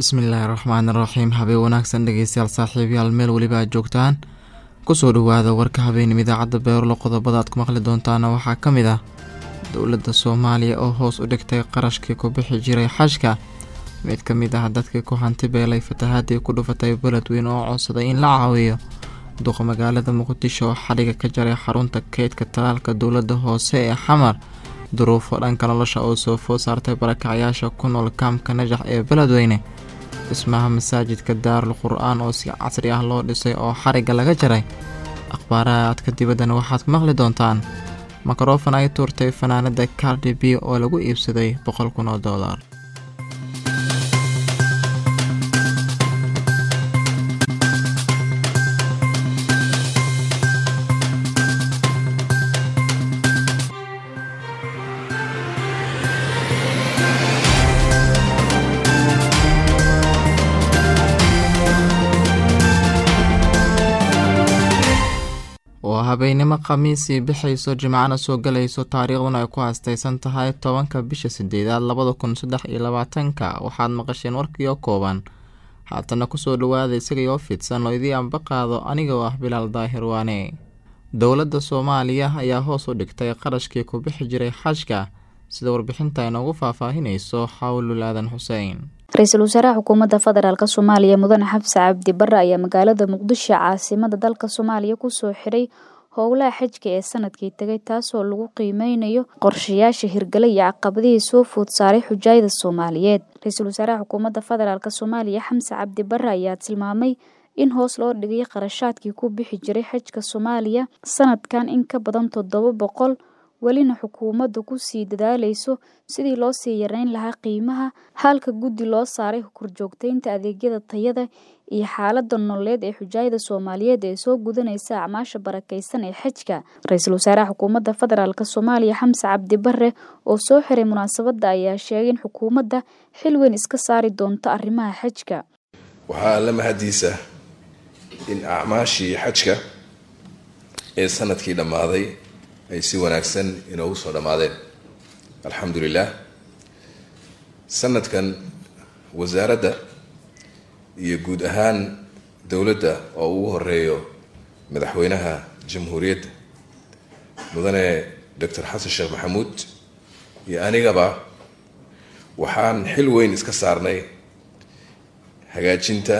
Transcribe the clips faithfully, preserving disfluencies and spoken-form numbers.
bismillaahi raxmaani raxiim. habeen wanaagsan dhegeystayaal saaxiibayaal meel weliba aad joogtaan kusoo dhawaada warka habeenimo idaacadda Beerlo. qodobada aad ku maqli doontaan waxaa ka mid ah dowladda Soomaaliya oo hoos u dhigtay qarashkii ku bixi jiray xajka. mid ka mid ah dadkii ku hanti beelay fatahaadii ku dhufatay beledweyne oo codsaday in la caawiyo duqa magaalada Muqdisho oo xadhiga ka jaray xarunta kaydka talaalka dowladda hoose ee Xamar. duruufo dhanka nolosha oo soo food saartay barakacayaasha ku nool kaamka Najax ee beledweyne. dhismaha masaajidka Daarul Qur'aan oo si casri ah loo dhisay oo xariga laga jaray. akhbaaraadka dibaddana waxaad ku maqli doontaan mikrofon ay tuurtay fanaanada Cardi B oo lagu iibsaday boqol kun oo dollar. habeenimo khamiisii bixayso jimcana soo galayso taariikhduna ay ku haastaysan tahay tobanka bisha sideedaad labada kun saddex iyo labaatanka. waxaad maqasheen warkii oo kooban, haatana kusoo dhawaada isagaiyo fidsan oo idii anba qaado aniga oo ah Bilaal Daahir Waane. dowladda Soomaaliya ayaa hoos u dhigtay qarashkii ku bixi jiray xajka, sida warbixinta inoogu faahfaahinayso Xawlu Laadan Xuseen. Ra'iisul Wasaaraha Xukuumadda Federaalka Soomaaliya Mudane Xafsa Cabdi Barre ayaa magaalada Muqdisho caasimadda dalka Soomaaliya ku soo xiray howlaha xajka ee sanadkii tagay, taasoo lagu qiimeynayo qorshayaasha hirgalay iyo caqabadihii soo food saaray xujaayada Soomaaliyeed. Ra'iisul Wasaaraha Xukuumadda Federaalka Soomaaliya Xamse Cabdi Barre ayaa tilmaamay in hoos loo dhigay qarashaadkii ku bixi jiray xajka Soomaaliya sanadkan in ka badan toddoba boqol, welina xukuumaddu ku sii dadaalayso sidii loo sii yareyn lahaa qiimaha, halka guddi loo saaray korjoogteynta adeegyada tayada iyo xaaladda nololeed ee xujaayada Soomaaliyeed ee soo gudanaysa acmaasha barakeysan ee xajka. Ra'iisul Wasaaraha Xukuumadda Federaalka Soomaaliya Xamse Cabdi Barre oo soo xiray munaasabadda ayaa sheegay in xukuumadda xil weyn iska saari doonto arrimaha xajka. waxaa la mahadiisa in acmaashii xajka ee sanadkii dhammaaday ay si wanaagsan inoogu soo dhammaadeen, alxamdulilah. sanadkan wasaaradda iyo guud ahaan dowladda oo ugu horeeyo madaxweynaha jamhuuriyadda mudane doctor xasan sheekh maxamuud iyo anigaba waxaan xil weyn iska saarnay hagaajinta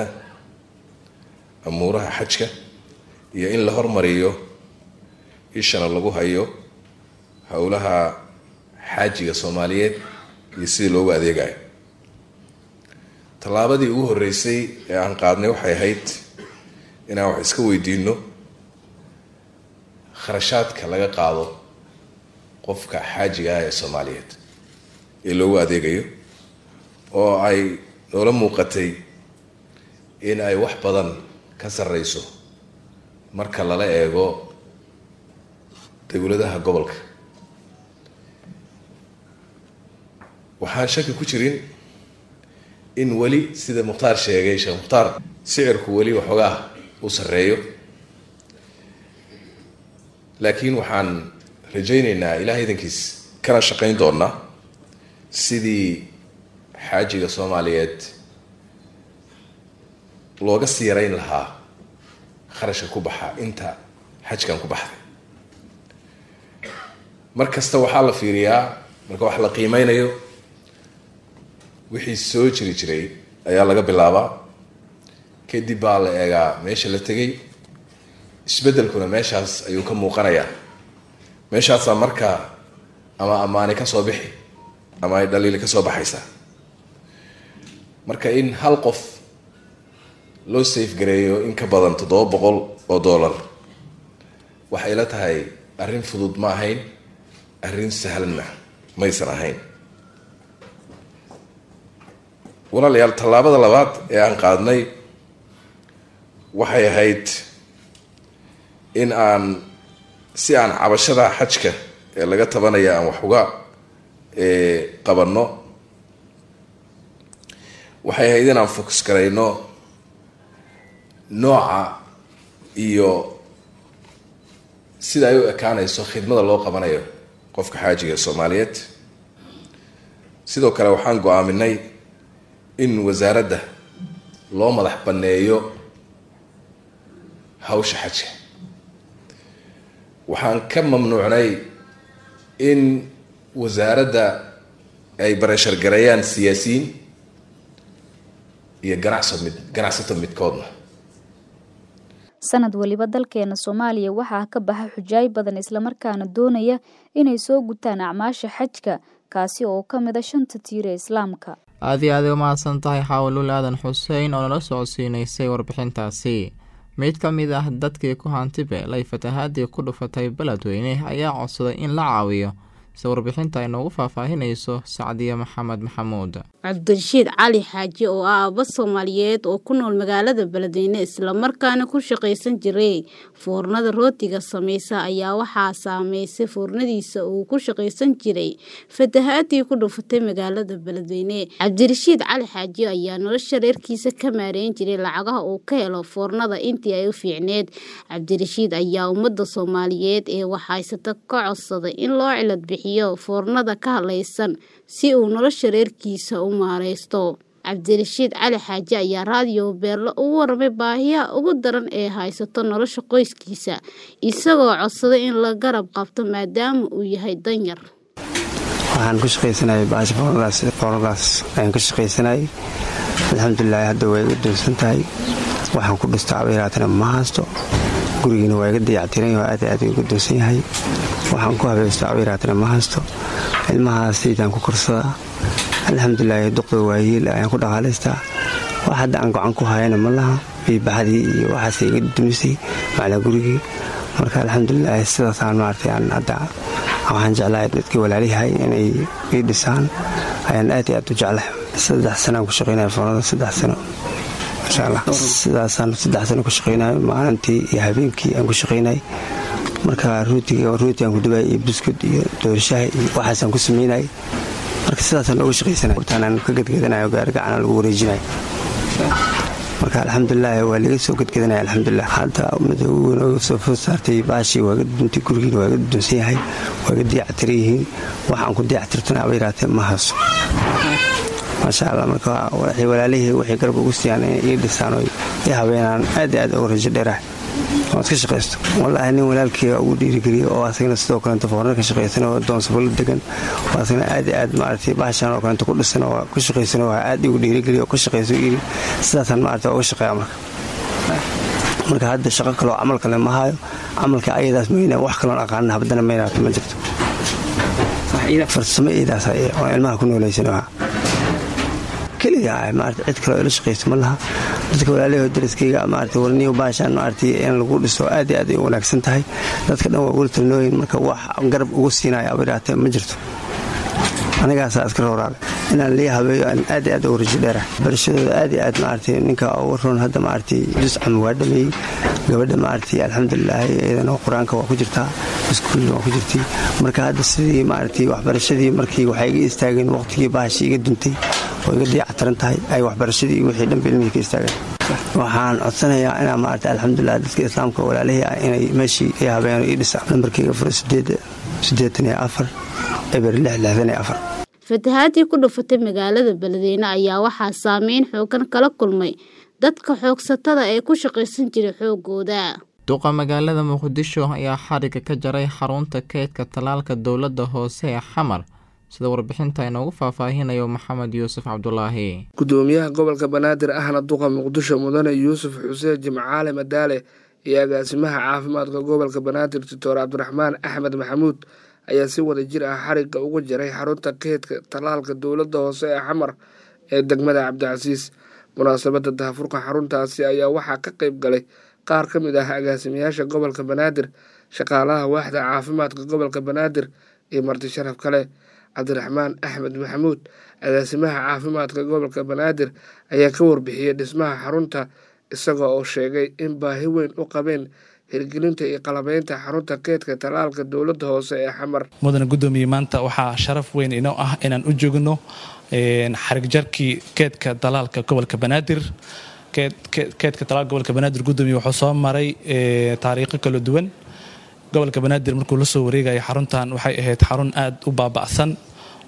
amuuraha xajka iyo in la hormariyo ishana lagu hayo howlaha xaajiga Soomaaliyeed iyo sidii loogu adeegayo. tallaabadii ugu horeysay ee aan qaadnay waxay ahayd inaan wax iska weydiino kharashaadka laga qaado qofka xaajiga ah ee Soomaaliyeed ee loogu adeegayo, oo ay noola muuqatay in ay wax badan ka sarreyso marka lala eego dowladaha gobolka. waxaan shaki ku jirin in weli sida Mukhtaar sheegay Sheekh Mukhtaar sicirku weli waxoogaa u sarreeyo, laakiin waxaan rajaynaynaa ilaahay idankiis kana shaqayn doonaa sidii xaajiga Soomaaliyeed looga sii yarayn lahaa kharashka ku baxa inta xajkan ku baxday. mar kasta waxaa la fiiriyaa marka wax la qiimeynayo wixii soo jiri jiray ayaa laga bilaabaa, kadib baa la eegaa meesha la tegay, isbeddelkuna meeshaas ayuu ka muuqanayaa. meeshaasaa marka ama ammaani ka soo bixi ama ay dhaliili ka soo baxaysaa. marka in hal qof loo safe gareeyo in ka badan toddoba boqol oo dollar waxay la tahay arrin fudud ma ahayn, arrin sahlanna maysan ahayn. walaalayaal, tallaabada labaad ee aan qaadnay waxay ahayd in aan si aan cabashada xajka ee laga tabanaya aan wax uga qabanno, waxay ahayd in aan focus garayno nooca iyo sida ay u ekaanayso khidmada loo qabanayo qofka xaajiga Soomaaliyeed. sidoo kale waxaan go'aaminay in wasaaradda loo madax banneeyo hawsha xajka. waxaan ka mamnuucnay in wasaaradda ay barashar gareeyaan siyaasiyiin iyo ganacsato mid ganacsato midkoodna. sanad waliba dalkeena Soomaaliya waxaa ka baxa xujaay badan isla markaana doonaya inay soo gutaan acmaasha xajka kaasi oo ka mid ah shanta tiir ee Islaamka. aad iyo aad u mahadsan tahay Xawlul Aadan Xuseen oo nala socodsiinaysay warbixintaasi. mid ka mid ah dadkii ku hantibeelay fatahaadii ku dhufatay Beledweyne ayaa codsaday in la caawiyo si warbixinta ay noogu faahfaahinayso Sacdiya Maxamed Maxamuud. Cabdirashiid Cali Xaaji oo ah aabba Soomaaliyeed oo ku nool magaalada Beledweyne isla markaana ku shaqaysan jiray foornada rootiga sameeysa ayaa waxaa saameysay foornadiisa uu ku shaqaysan jiray fatahaadii ku dhufatay magaalada Beledweyne. Cabdirashiid Cali Xaaji ayaa nolosha reerkiisa ka maareyn jiray lacagaha uu ka helo foornada intii ay u fiicneed. Cabdirashiid ayaa ummadda Soomaaliyeed ee waxaysata ka codsaday in loo cilad bixiyo foornada ka halaysan si uu nolosha reerkiisa u maareysto. Cabdirashiid Cali Xaaji ayaa raadiyo Beerlo ugu warramay baahiyaha ugu daran ee haysato nolosha qoyskiisa isagoo codsaday in la garab qabto maadaama uu yahay danyar. waxaan ku shaqaysanahay baasha foornadaas foornadaas ayaan ka shaqaysanay alxamdulilah hadda way u dhunsan tahay waxaan ku dhistaa abeeraatana ma haysto gurigiina waa iga dayactiran yahay aad aad ugu dhunsan yahay waxaan ku habeystaa abeeraatana ma haysto ilmahaas sidaan ku korsadaa alxamdulilah duqda waayeel ayaan ku dhaqaalaystaa wax hadda aan gacan ku hayana ma laha biibaxdii iyo waxaas iga dhumisay macna gurigii marka alxamdulilah sidaasaan maartay aan hadda waxaan jeclahay dadkii walaalihay inay ii dhisaan ayaan aad aad u jeclahay saddex sano ku shaqeynay foornada saddex sano insha Allah sidaasaan saddex sano ku shaqeynay maalintii iyo habeenkii aan ku shaqeynay marka rootiga rootiga ku dubay iyo biscuit iyo doorshahay waxaan ku sameynay marka sidaasaan ugu shaqeysanay hortaan ka gadgadanayo gaar gacan lagu wareejinay marka alxamdulilah waa laga soo gadgadanay alxamdulilah hadda madaweyne soo fosaartay baashi waa dunti gurigiina waa dunsan yahay waa diyactireen waxaan ku diyactirtana abeeraatay ma hayso masha Allah marka waxay walaalihii waxay garab ugu siiyaan in dhisaan oo ay habeenan aad aad ugu rajo dheerahay oo iska shaqeysto wallahi nin walaalkii ugu dhiirigeliyo oo asagna sidoo kale inta foornada ka shaqeysan oo doonsabul degan oo asagna aad aad maartay baashan oo kale ku dhisan oo ku shaqeysan oo aad ugu dhiirigeliyo oo ku shaqeyso iri sidaasan maartay ugu shaqeeyaa marka marka hadda shaqo kale oo amal kale ma hayo amalka ayadaas meeyna wax kale oo aqaan habdana meeyna ma jirto waxayna farsamo idaas ay oo ilmaha ku nooleysanaha kaliya maartay cid kale oo la shaqeysto ma laha dadka walaalihii dariskayga maartay warniyo baashan maartay in lagu dhiso aad aad ay wanaagsan tahay dadka dhan waa wultalnooyin marka wax garab ugu siinay abeeraatay ma jirto anigaas askar horaal inaan leeyahay habeeyo aad aad ugu rajo dheerahay barashadooda aad aad maartay ninka ugu roon hadda maartay jiscam waa dhamay gabadha maartay alxamdulilah iyadana quraanka waa ku jirtaa iskuul waa ku jirtay marka hadda sidii maartay waxbarashadii markii waxay iga istaageen waqtigii baashi iga duntay oo iga diyactiran tahay ay waxbarashadii wixii dhan bilmiga ka istaageen waxaan codsanayaa inaan maartay alxamdulilah dadka islaamka walaalihii inay meeshii ay habeen ii dhisaan nambarkayga furo siddeetan iyo afar eber lix lixdan iyo afar. fatahaadii ku dhufatay magaalada Beledweyne ayaa waxaa saameyn xoogan kala kulmay dadka xoogsatada ee ku shaqaysan jiray xoogooda. duqa magaalada Muqdisho ayaa xariga ka jaray xarunta keydka talaalka dowladda hoose ee Xamar sida warbixinta inoogu faahfaahinayo Maxamed Yuusuf Cabdulaahi. gudoomiyaha gobolka Banaadir ahna duqa Muqdisho mudane Yuusuf Xuseen Jimcaale Madaale iyo agaasimaha caafimaadka gobolka Banaadir Doctor Cabdiraxmaan Axmed Maxamuud ayaa si wada jir ah xariga ugu jaray xarunta keydka talaalka dowladda hoose ee Xamar ee degmada Cabdicasiis. munaasabada daahfurka xaruntaasi ayaa waxaa ka qayb galay qaar ka mid ah agaasimayaasha gobolka Banaadir, shaqaalaha waaxda caafimaadka gobolka Banaadir iyo marti sharaf kale. Cabdiraxmaan Axmed Maxamuud agaasimaha caafimaadka gobolka Banaadir ayaa ka warbixiyay dhismaha xarunta isagoo oo sheegay in baahi weyn u qabeen hirgelinta iyo qalabeynta xarunta keydka talaalka dowladda hoose ee Xamar. mudane gudoomiye maanta waxaa sharaf weyn inoo ah inaan u joogno xarig jarkii keydka talaalka gobolka Banaadir. keydka talaalka gobolka Banaadir gudoomiye wuxuu soo maray taariikho kala duwan. gobolka Banaadir markuu la soo wareegay xaruntan waxay ahayd xarun aad u baaba'san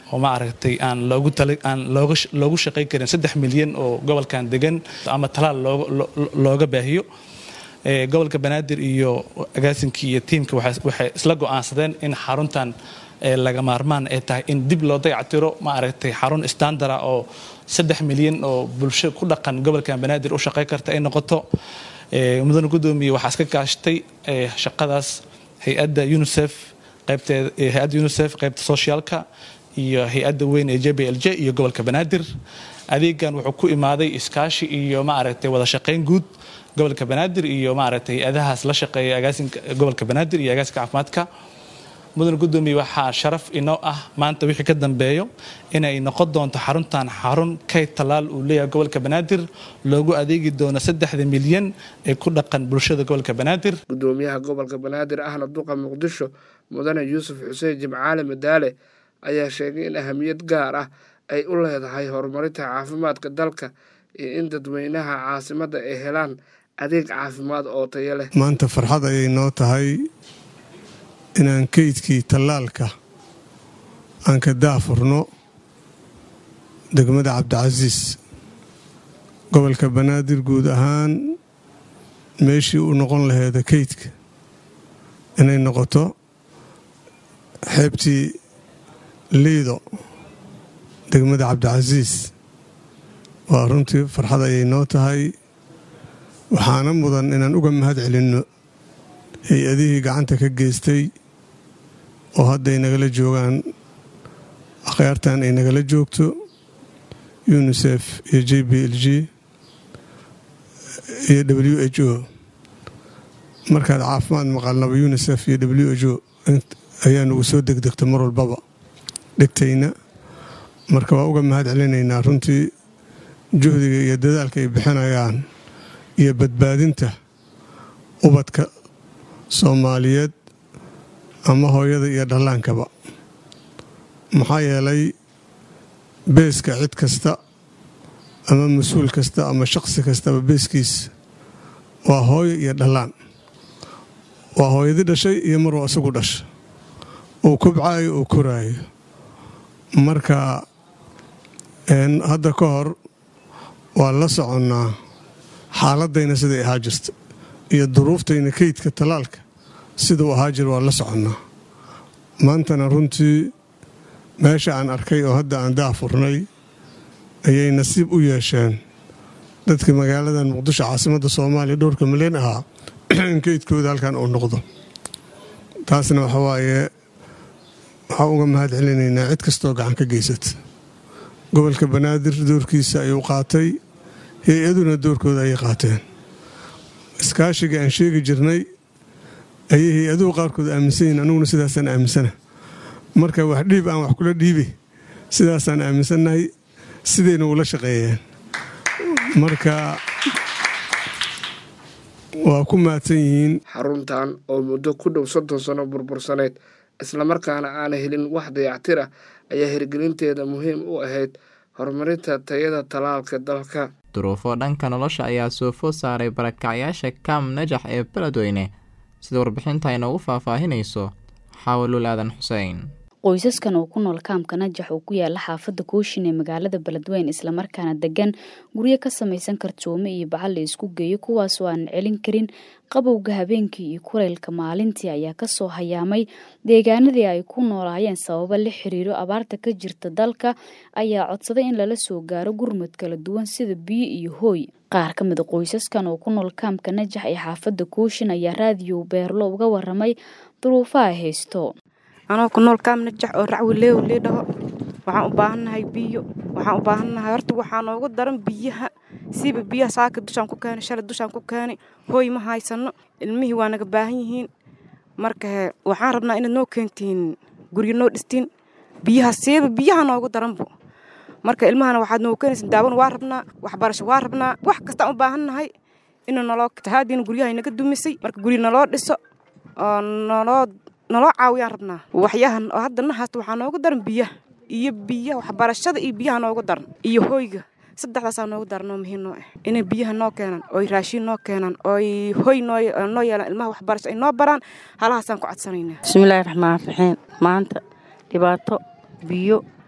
oo ma aragtay aan loogu tala aan looga loogu shaqeyn karin saddex milyan oo gobolkan degan ama talaal looga looga baahiyo ee gobolka Banaadir iyo agaasinkii iyo teamka waxay isla go'aansadeen in xaruntan ee laga maarmaan ay tahay in dib loo dayactiro ma aragtay xarun standard ah oo saddex milyan oo bulsho ku dhaqan gobolka Banaadir u shaqeyn karta ay noqoto ee mudane gudoomiye waxa iska kaashtay ee shaqadaas hay'adda UNICEF qaybteeda hay'adda UNICEF qaybta socialka iyo hay'adda weyn ee J B L J iyo gobolka Banaadir adeegan wuxuu ku imaaday iskaashi iyo ma aragtay wada shaqeyn guud gobolka Banaadir iyo ma aragtay hay'adahaas la shaqeeya agaasinka gobolka Banaadir iyo agaasinka caafimaadka mudane gudoomiye waxa sharaf inoo ah maanta wixii ka dambeeyo inay noqon doonto xaruntan xarun kay talaal uu leeyahay gobolka Banaadir loogu adeegi doono saddex milyan ee ku dhaqan bulshada gobolka Banaadir gudoomiyaha gobolka Banaadir ahna duqa Muqdisho mudane Yuusuf Xuseen Jimcaale Madaale ayaa sheegay in ahamiyad gaar ah ay u leedahay horumarinta caafimaadka dalka iyo in dadweynaha caasimadda ay helaan adeeg caafimaad oo tayo leh maanta farxad ayay noo tahay inaan kaydkii tallaalka aan ka daafurno degmada Cabdicasiis gobolka Banaadir guud ahaan meeshii uu noqon lahayd kaydka inay noqoto xeebtii liido degmada Cabdicasiis waa runtii farxad ayay noo tahay waxaana mudan inaan uga mahad celinno hay-adihii gacanta ka geystay oo hadda ay nagala joogaan akhyaartan ay nagala joogto UNICEF iyo J B L G iyo W H O markaad caafimaad maqalnaba UNICEF iyo W H O ayaa nagu soo degdegta mar walbaba dhegtayna marka waa uga mahad celinaynaa runtii juhdiga iyo dadaalka ay bixinayaan iyo badbaadinta ubadka Soomaaliyeed ama hooyada iyo dhallaankaba maxaa yeelay beeska cid kasta ama mas'uul kasta ama shakhsi kastaba beeskiis waa hooyo iyo dhallaan waa hooyadii dhashay iyo maruu isagu dhasha uu kubcaayo uu koraayo marka hadda ka hor waa la soconnaa xaaladayna siday ahaa jirta iyo duruuftayna kaydka talaalka siduu ahaa jir waa la soconnaa maantana runtii meesha aan arkay oo hadda aan daafurnay ayay nasiib u yeesheen dadka magaaladan Muqdisho caasimadda Soomaaliya dhowrka milyan ahaa in kaydkooda halkan uu noqdo taasna waxa waaye waxaan uga mahad celinaynaa cid kastoo gacan ka geysata gobolka Banaadir doorkiisa ayuu qaatay hay-aduna doorkooda ayay qaateen iskaashiga aan sheegi jirnay ayay hay-aduhu qaarkood aaminsan yihiin anuguna sidaasaan aaminsana marka wax dhiib aan wax kula dhiibi sidaasaan aaminsannahay sidayna ula shaqeeyeen marka waa ku mahadsan yihiin xaruntan oo muddo ku dhow soddon sano burbursaneyd islamarkaana aana helin wax dayactir ah ayaa hirgelinteeda muhiim u ahayd horumarinta tayada talaalka dalka duruufo dhanka nolosha ayaa soo food saaray barakacyaasha Kaam Najax ee Beledweyne sida warbixinta ay noogu faahfaahinayso Xawlul Aadan Xuseen qoysaskan oo ku nool Kaamka Najax oo ku yaala xaafadda Kooshin ee magaalada Beledweyne isla markaana degan guryo ka samaysan kartoomo iyo bacal la isku geeyo kuwaas oo aan celin karin qabowga habeenkii iyo kuleylka maalintii ayaa ka soo hayaamay deegaanadii ay ku noolaayeen sababo la xiriiro abaarta ka jirta dalka ayaa codsaday in lala soo gaaro gurmad kala duwan sida biyo iyo hooy qaar ka mid ah qoysaskan oo ku nool Kaamka Najax ee xaafadda Kooshin ayaa raadiyo Beerlo uga waramay duruufaha haysto anoo ku nool Kaam Najax oo racwileew leedaho waxaan u baahanahay biyo waxaan u baahanahay horta waxaan noogu daran biyaha siiba biyaha saaka dushaan ku keenay shalay dushaan ku keenay hooy ma haysano ilmihii waa naga baahan yihiin marka waxaan rabnaa inaad noo keentiin guryo noo dhistiin biyaha siiba biyaha noogu daranbo marka ilmahana waxaad noo keenaysaa daawan waa rabnaa waxbarasho waa rabnaa wax kasta u baahanahay inuu naloo tahaadiin guryaha inaga dumisay marka guryo naloo dhiso oo naloo naloo caawiyaan rabnaa waxyahan oo hadda nahaasta waxaa noogu daran biyaha iyo biyaha waxbarashada iyo biyaha noogu daran iyo hooyga saddexdaasaa noogu daran oo muhiim noo ah inay biyaha noo keenaan ooy raashiin noo keenaan ooy hooy noo noo yeelaan ilmaha waxbarasho ay noo baraan halahaasaan ku codsanaynaa bismillaahi raxmaani raxiim maanta dhibaato biyo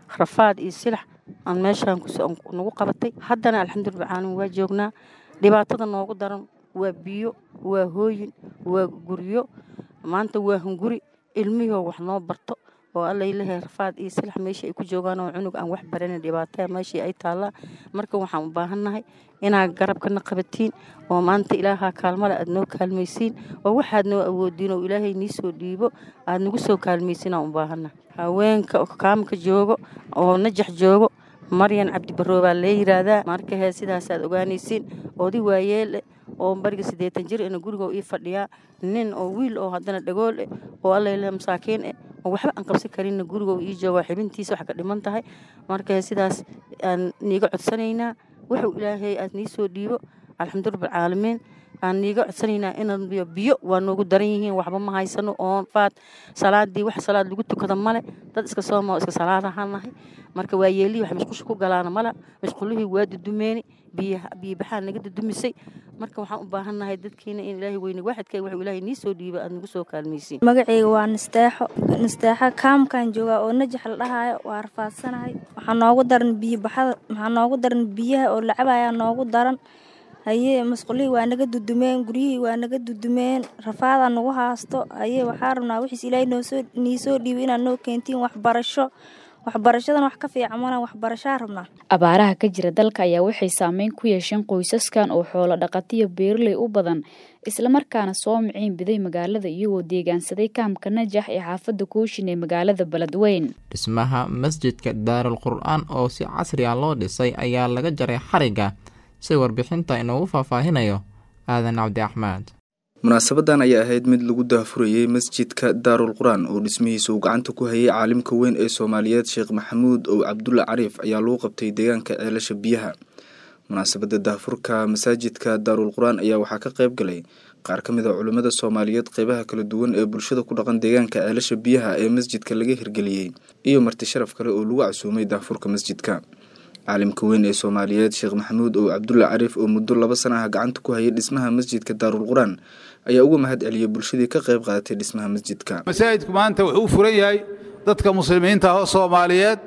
rafaad iyo silax aan meeshaan nagu qabatay. haddana alxamdulillaah caalamiin waa joognaa. dhibaatada noogu daran waa biyo, waa hooyin, waa guryo, maanta waa hunguri, ilmihii wax noo barto oo alla ilaahay rafaad iyo silax meesha ay ku joogaan oo cunug aan wax baranin dhibaatada meesha ay taala. marka waxaan u baahannahay inaad garabkana qabatiin oo maanta ilaaha kaalmada aad noo kaalmaysiin oo waxaad noo awoodiin oo ilaahay nii soo dhiibo aad nagu soo kaalmaysiin aan u baahannahay. haweenka kaamka joogo oo najax joogo maryan cabdi barro baa la yiraahdaa. marka hee sidaas aad ogaanaysiin oodi waayeel oo bariga siddeetan jir in guriga ii fadhiya nin oo wiil oo haddana dhagool oo alla ilaahay masaakiin oo waxba aan qabsan karin guriga ii joogo xibintiisa wax ka dhiman tahay. marka sidaas aan niiga codsanaynaa wuxuu ilaahay aad nii soo dhiibo alxamdulillaah caalamiin aan niiga codsanaynaa in biyo biyo waa noogu daran yihiin waxba ma haysano oo faad salaadii wax salaad lagu tukado male dad iska soomo iska salaadaanahay. marka waa yeeli wax mashquul ku galaan mala mashquulihii waa dudumeeni biyo biyo baxaan naga dudumisay. marka waxaan u baahannahay dadkiina in ilaahay weyne waxadkay wuxuu ilaahay nii soo dhiibo aad nagu soo kaalmaysiin. magacayga waa Nasteexo Nasteexa kaamkan jooga oo najax la dhahayo waa rafaadsanahay. waxaa noogu daran biyo baxada waxaa noogu daran biyaha oo la cabaaya noogu daran. haye masquulihii waa naga dudumeen guryihii waa naga dudumeen rafaada nagu haasto. haye waxaa rabnaa wixiis ilaahay noo soo nii soo dhiibo inaad noo keentiin waxbarasho waxbarashadan wax ka fiican mana waxbarashaa rabnaa. abaaraha ka jira dalka ayaa waxay saameyn ku yeesheen qoysaskan oo xoolo dhaqatiyo beerley u badan isla markaana soo miciin biday magaalada iyagoo deegaansaday kaamka najax ee xaafadda kooshin ee magaalada Beledweyne. dhismaha masjidka Daarul Qur'aan oo si casri ah loo dhisay ayaa laga jaray xariga si warbixinta inuu faahfaahinayo aadan cabdi axmed. munaasabadan ayaa ahayd mid lagu daahfurayay masjidka Daarul Qur'aan oo dhismihiisa uu gacanta ku hayay caalimka weyn ee Soomaaliyeed Sheekh Maxamuud oo Cabdulla Cariif ayaa loo qabtay deegaanka ceelasha biyaha. munaasabada daahfurka masjidka Daarul Qur'aan ayaa waxaa ka qayb galay qaar ka mid ah culimada Soomaaliyeed qaybaha kala duwan ee bulshada ku dhaqan deegaanka ceelasha biyaha ee masjidka laga hirgeliyay iyo marti sharaf kale oo lagu casuumay daahfurka masjidka. caalimka weyn ee Soomaaliyeed Sheekh Maxamuud oo Cabdulla Cariif oo muddo laba sano ah gacanta ku hayay dhismaha masjidka Daarul Qur'aan ayaa uga mahad celiyay bulshadii ka qayb qaadatay dhismaha masjidka. masjidku maanta wuxuu furan yahay dadka muslimiinta ah oo Soomaaliyeed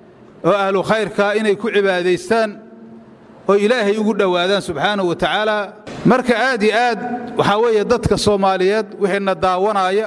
oo ahlu khayrka inay ku cibaadaystaan oo Ilaahay ugu dhawaadaan subhanahu wa ta'ala. marka aad iyo aad waxa weeye dadka Soomaaliyeed wixina daawanaya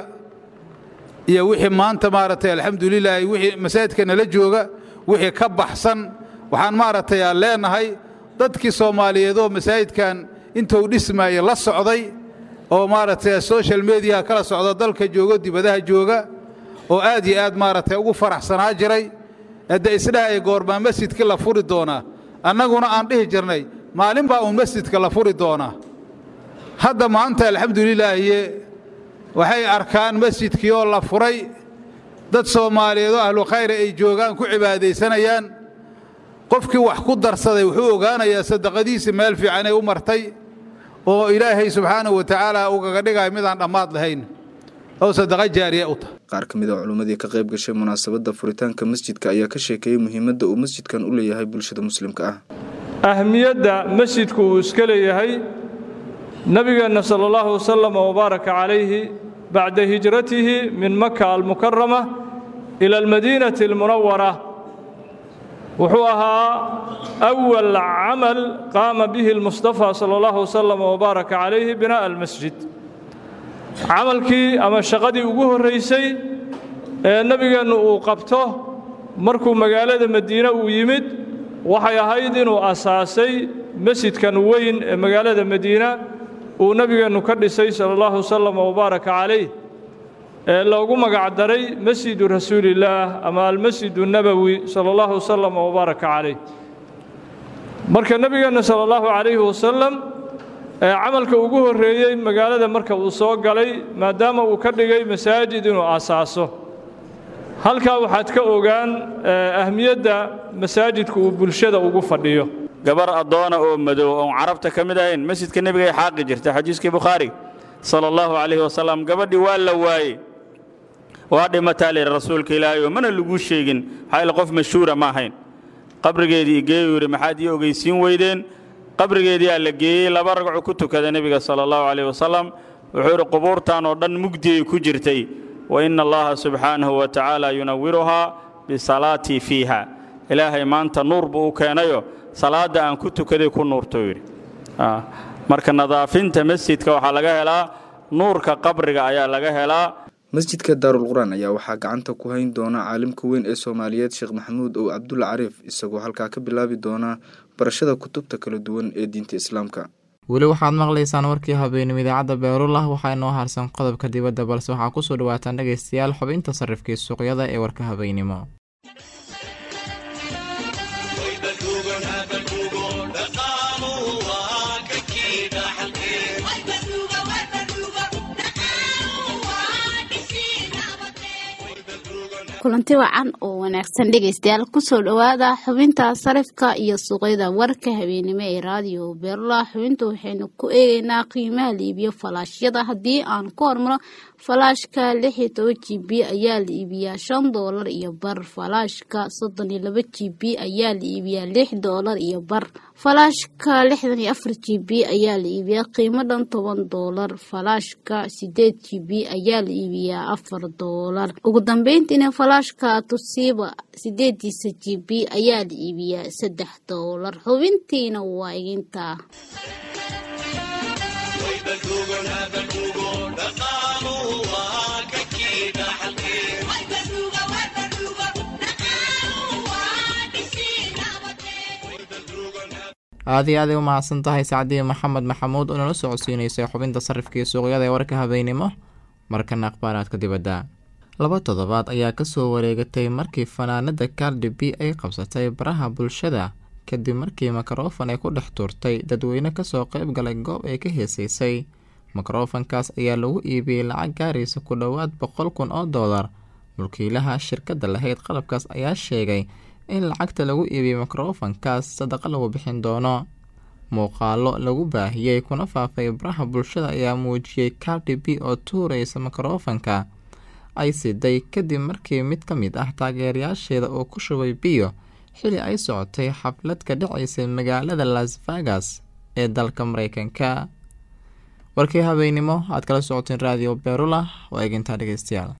iyo wixii maanta maartay alxamdulillaah wixii masjidka nala jooga wixii ka baxsan waxaan maartay leenahay dadkii Soomaaliyeed oo masjidkan intuu dhismaayay la socday oo maartay social media kala socdo dalka jooga dibadaha jooga oo aad iyo aad maartay ugu faraxsanaa jiray hadda isdhaay goorma masjidka la furi doona annaguna aan dhihi jirnay maalin baa uu masjidka la furi doona. hadda maanta alxamdulillaah waxay arkaan masjidkii oo la furay dad Soomaaliyeed oo ahlu khayr ay joogaan ku cibaadeysanayaan. qofkii wax ku darsaday wuxuu ogaanayaa sadaqadiisa meel fiican ay u martay oo Ilaahay subhanahu wa ta'ala uga dhigay mid aan dhamaad lahayn oo sadaqa jaariya u tahay. qaar ka mid ah culimadii ka qayb gashay munaasabada furitaanka masjidka ayaa ka sheekeeyay muhiimadda uu masjidkan u leeyahay bulshada muslimka ah. ahmiyadda masjidku uu iska leeyahay nabigeena sallallahu alayhi wasallam oo baraka calayhi bacda hijratihi min Makkah al-Mukarrama ila al-Madinah al-Munawwarah wuxuu ahaa awwal amal qaama bihi al-Mustafa sallallahu alayhi wasallam wa baraka calayhi binaa al-masjid. amalkii ama shaqadii ugu horeysay ee nabigeenu uu qabto markuu magaalada Madiina uu yimid waxay ahayd inuu asaasay masjidkan weyn ee magaalada Madiina uu nabigeenu ka dhisay sallallahu alayhi wasallam wa baraka calayhi ee loogu magac daray masjidu rasuulillaah ama al-masjidu nabawi sallallahu alayhi wasallam wa baraka calayhi. marka nabigeenu sallallahu alayhi wasallam ee amalka ugu horeeyay magaalada marka uu soo galay maadaama uu ka dhigay masaajid inuu asaaso halka waxaad ka ogaan ahmiyadda masaajidku uu bulshada ugu fadhiyo. gabar adoona oo madow oo carabta kamid ahayn masjidka nabiga ay xaqi jirtay xadiiskii Bukhari sallallahu alayhi wasallam gabadhi waa la waayay waa dhimatay rasuulka Ilaahay oo mana lagu sheegin hayl qof mashhuura ma ahayn qabrigeedii geeyuri maxaad iyo ogeysiin weydeen qabrigeedii la geeyay laba ragco ku tukada nabiga sallallahu alayhi wasallam wuxuu qubuurtan oo dhan mugdi ku jirtay wa inna allaha subhanahu wa ta'ala yunawwiruha bisalaatii fiiha ilaahay maanta nuur buu u keenayo salaada aan ku tukaday ku nuurto yidhi marka nadaafinta masjidka waxaa laga helaa nuurka qabriga ayaa laga helaa. masjidka daarul quraan ayaa waxaa gacanta ku hayn doona caalimka weyn ee Soomaaliyeed Sheekh Maxamuud oo Cabdulla Cariif isagoo halkaa ka bilaabi doona barashada kutubta kala duwan ee diinta Islaamka. weli waxaad maqlaysaan warkii habeenimo idaacadda Beerullah waxaa inoo harsan qodobka dibadda balse waxaa ku soo dhawaataan dhageystayaal xubinta sarifka suuqyada ee warka habeenimo. kulanti wacan oo wanaagsan dhageystayaal ku soo dhawaada xubinta sarifka iyo suuqyada warka habeenimo ee radio Beerullah. xubintu waxaynu ku eegaynaa qiimaha iibiyo falaashyada. haddii aan ku hormaro falaashka lix iyo toban G B ayaa la iibiyaa shan doolar iyo bar, falaashka soddon iyo laba G B ayaa la iibiyaa lix doolar iyo bar, falaashka lixdan iyo afar G B ayaa la iibiyaa qiimo dhan toban doolar, falaashka sideed G B ayaa la iibiyaa afar doolar. ugu dambeyntiina falaashka Toshiba sideediisa G B ayaa la iibiyaa saddex doolar. xubintiina waa iginta aad iyo aad u mahadsan tahay Saacadiye Maxamed Maxamuud oo nala socodsiinaysa xubinta sarifka iyo suuqyada ee warka habeenimo. markana akhbaaraadka dibadda. laba toddobaad ayaa ka soo wareegatay markii fanaanada Cardi B ay qabsatay baraha bulshada kadib markii microphone ay ku dhex tuurtay dadweyne ka soo qayb galay goob ay ka heesaysay. microphone-kaas ayaa lagu iibiyey lacag gaaraysa ku dhowaad boqol kun oo doolar. mulkiilaha shirkadda lahayd qalabkaas ayaa sheegay in lacagta lagu iibiyey microphone-kaas sadaqa lagu bixin doono. muuqaalo lagu baahiyey kuna faafay baraha bulshada ayaa muujiyey Cardi B oo tuuraysa microphone-ka ay siday kadib markii mid ka mid ah taageerayaasheeda oo ku shubay biyo xili ay socotay xaflad ka dhacaysay magaalada Las Vegas ee dalka Mareykanka. warkii habeenimo aad kala socoteen radio Beerullah waa eeginta dhageystayaal.